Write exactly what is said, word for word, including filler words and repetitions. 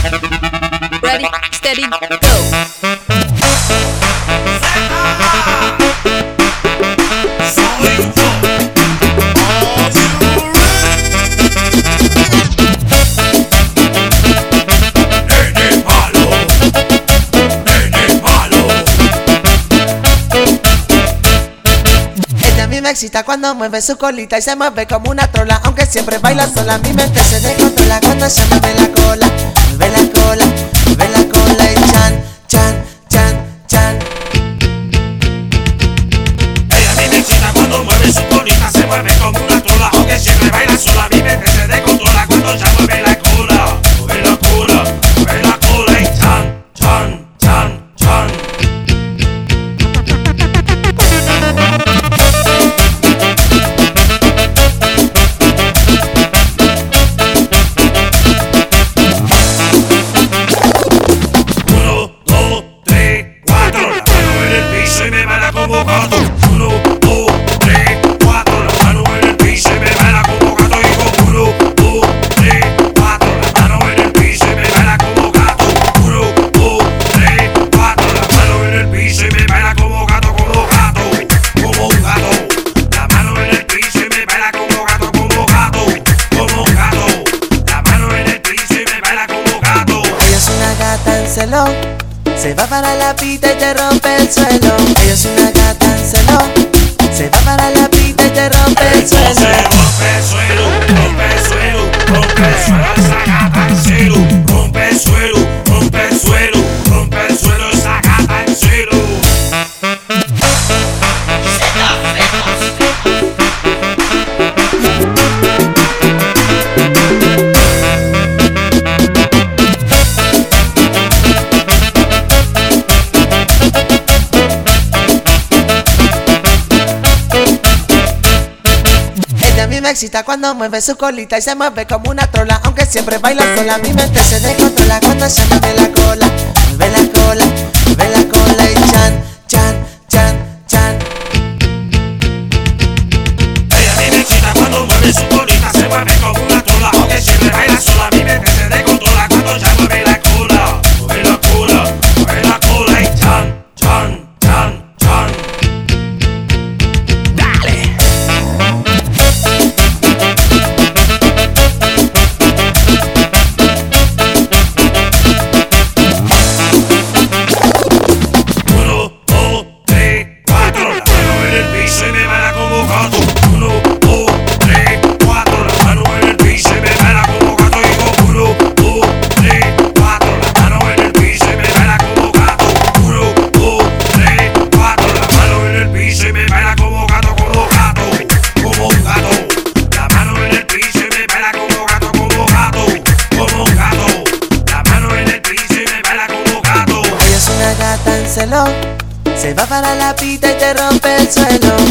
Ready, steady, go. Me excita cuando mueve su colita y se mueve como una trola, aunque siempre baila sola. Mi mente se descontrola cuando se mueve la cola, mueve la cola, mueve la cola y chan, chan, chan, chan. Ella a mí me excita cuando mueve su colita, se mueve como una trola, aunque siempre baila sola. Mi mente se descontrola cuando se mueve la cola, mueve la cola, mueve la cola y chan, chan, chan, chan. Como gato, uno, dos, tres, cuatro, la mano en el piso y me baila como gato. Digo uno, dos, tres, cuatro, la mano en el piso y me baila como gato. Uno, dos, tres, cuatro, la mano en el piso y me baila como gato, como gato, como un gato. La mano en el piso y me baila como gato, como gato, como un gato. La mano en el piso y me baila como gato. Ella es una gata en celo, se va para la pita y te rompe el suelo. Ella es una gata en celo, se va para la pita y te rompe el suelo. Rompe el suelo, rompe el suelo, rompe el suelo, esa gata en celo. Rompe el suelo, rompe el suelo, rompe el suelo, esa gata en celo. A mí me excita cuando mueve su colita y se mueve como una trola, aunque siempre baila sola. Mi mente se descontrola cuando se mueve la cola, mueve la cola, mueve la cola y chan, chan, chan, chan. Ella a mí me excita cuando mueve su colita, se mueve como una trola, aunque siempre baila sola. Mi mente se descontrola cuando se mueve la cola, mueve la cola, mueve la cola y chan, chan, chan, chan. Se va para la pita y te rompe el suelo.